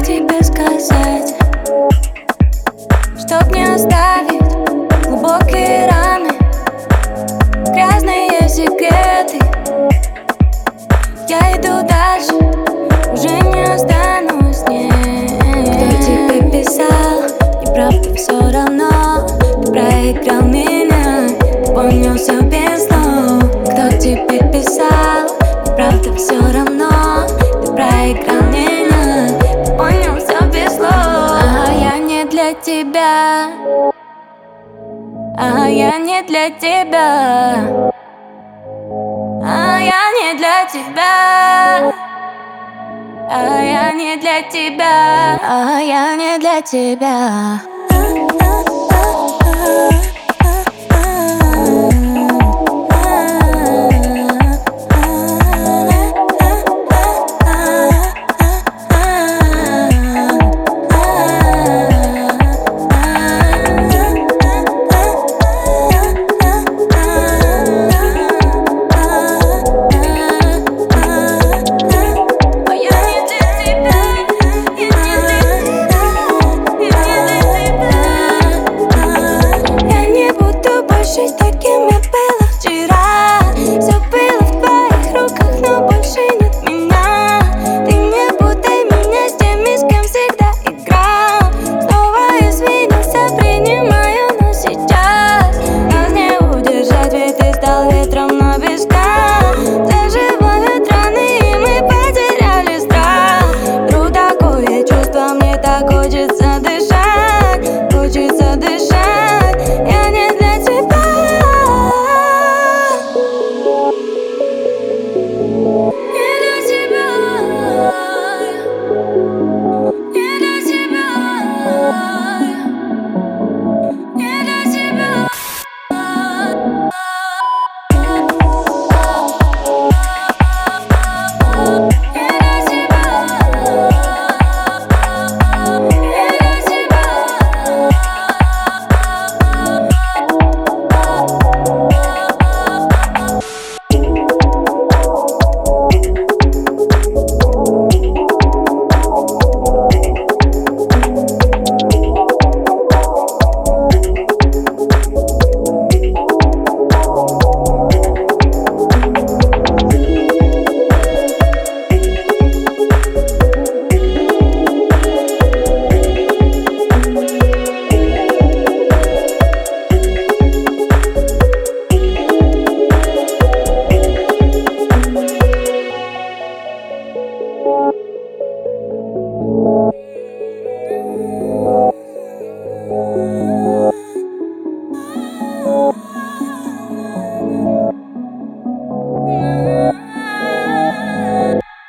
как тебе сказать, чтоб не оставить глубокие раны, грязные секреты. Я иду дальше, уже не останусь, нет. Кто тебе писал, неправда все равно. Ты проиграл меня, ты понял все без слов. Кто тебе писал, неправда все равно. Ты проиграл меня, ты понял все без слов. А я не для тебя, а я не для тебя, а я не для тебя, а я не для тебя, а я не для тебя. Таким я была вчера. Все было в твоих руках, но больше нет меня. Ты не путай меня с теми, с кем всегда играл. Снова извинился, принимаю, но сейчас нас не удержать, ведь ты стал ветром, но без дна. Заживают раны, и мы потеряли страх. Вдруг такое чувство, мне так хочется дышать, хочется дышать. Я не для тебя. Thank